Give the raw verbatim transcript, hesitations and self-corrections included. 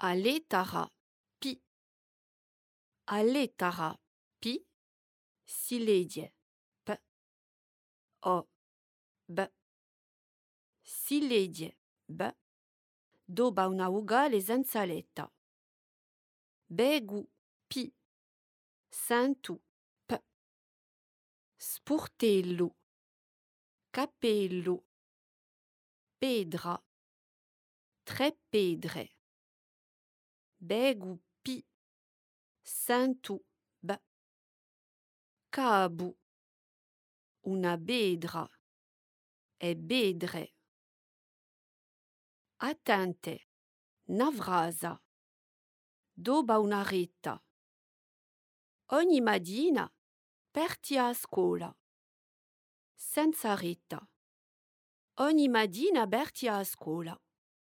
Aletara, pi. Aletara, pi. Siledie, p. O, b. Siledie, b. Doba una ugale senza letta. Begu, pi. Sentu, p. Sportello, capello. Pedra, tre pedre. Begu, pi. Sentu, b. Cabu, una bedra. E bedre. Attente, navrasa. Doba una retta. Ogni mattina parti a scuola. Senza retta. Ogni mattina parti a scuola.